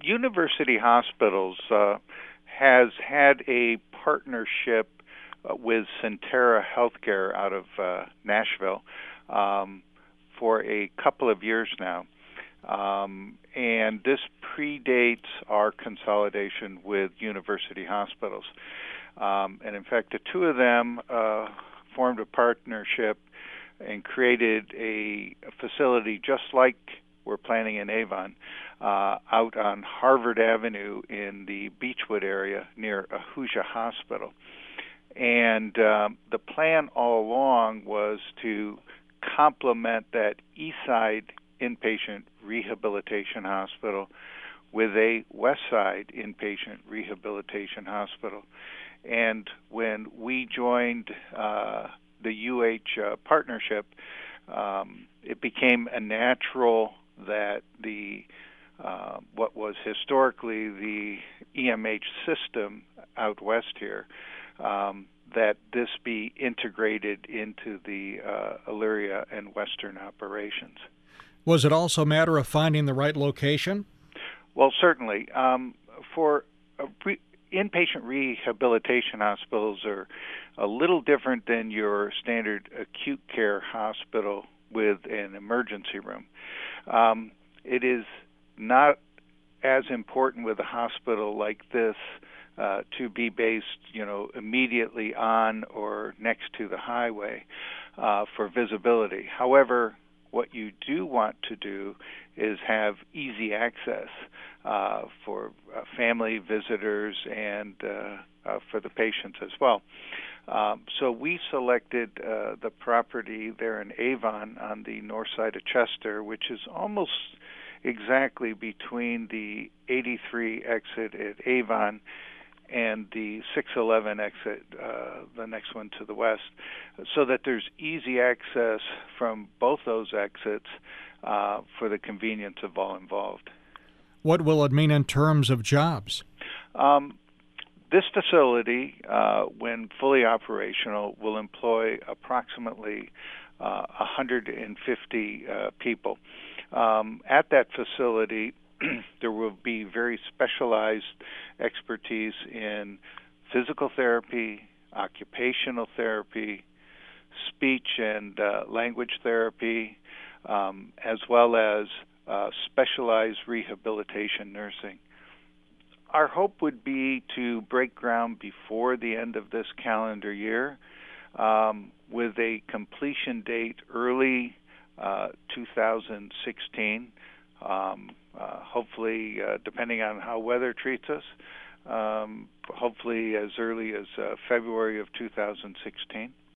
University Hospitals has had a partnership with Sentara Healthcare out of Nashville for a couple of years now. And this predates our consolidation with University Hospitals. And in fact, the two of them formed a partnership and created a facility just like we're planning in Avon, out on Harvard Avenue in the Beechwood area near Ahuja Hospital. And the plan all along was to complement that Eastside inpatient rehabilitation hospital with a Westside inpatient rehabilitation hospital. And when we joined the UH partnership, it became a natural that the what was historically the EMH system out west here, that this be integrated into the Elyria and Western operations. Was it also a matter of finding the right location? Well, certainly. For inpatient rehabilitation hospitals are a little different than your standard acute care hospital with an emergency room. It is not as important with a hospital like this to be based, immediately on or next to the highway for visibility. However, what you do want to do is have easy access for family visitors and for the patients as well. So we selected the property there in Avon on the north side of Chester, which is almost exactly between the 83 exit at Avon and the 611 exit, the next one to the west, so that there's easy access from both those exits for the convenience of all involved. What will it mean in terms of jobs? This facility, when fully operational, will employ approximately 150 people. At that facility, there will be very specialized expertise in physical therapy, occupational therapy, speech and language therapy, as well as specialized rehabilitation nursing. Our hope would be to break ground before the end of this calendar year, with a completion date early 2016. Hopefully, depending on how weather treats us, hopefully as early as February of 2016.